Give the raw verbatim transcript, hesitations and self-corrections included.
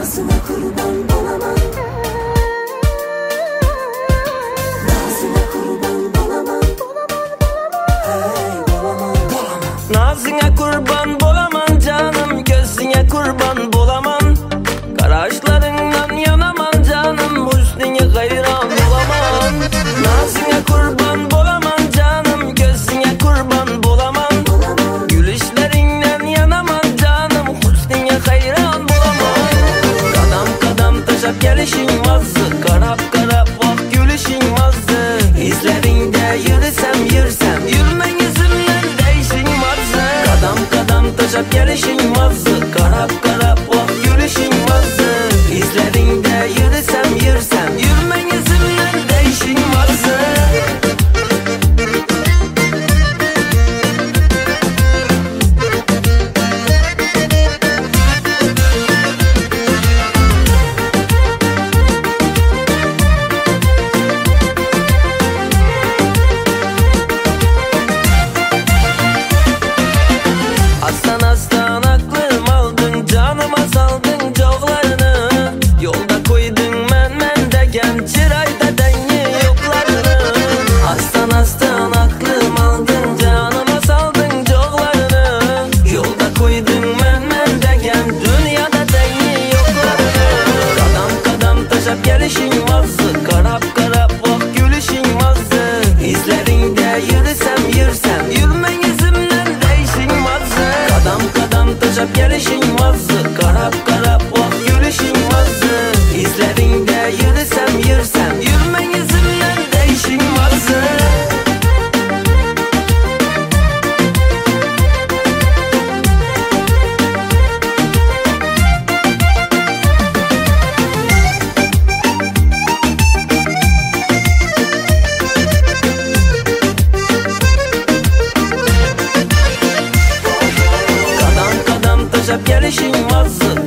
Nazına kurban olamam. Nazına kurban olamam. Hey olamam. Nazına kurban bolamam canım, gözüne kurban bolamam. Kaşlarından yanamam canım, hüsnüne hayran olamam. Nazına kurban bolamam canım, gözüne kurban bolamam. Gülüşlerinden yanamam canım, hüsnüne hayran bolamam. Kadam kadam taşıp gelişin vazı, karap karap bak gülüşün vazı. İzlerinde yürüsem yürüsem, yürümen yüzümden değişin vazı. Kadam kadam taşıp gelişin vazı, karap karap bak gülüşün vazı. İzlerinde yürüsem yürüsem, yürümen yüzümden değişin vazı. Aslan aslan aklım aldın, canıma saldın coglarını. Yolda koydun men men degen, çırayda dengi yoklarını. Aslan aslan aklım aldın, canıma saldın coglarını. Yolda koydun men men degen, dünyada dengi yoklarını. Kadam kadam taşıp gelişin vazı, karap karap bak gülüşün vazı. İzlerinde yürüsem yürüsem, yürümen yüzümden değişin vazı. Kadam kadam taşıp gelişin vazı, karap karap bak gülüşün vazı. İzlerinde yürüsem yürüsem, yürümen yüzümden değişin vazı. Kadam kadam taşıp gelişin vazı,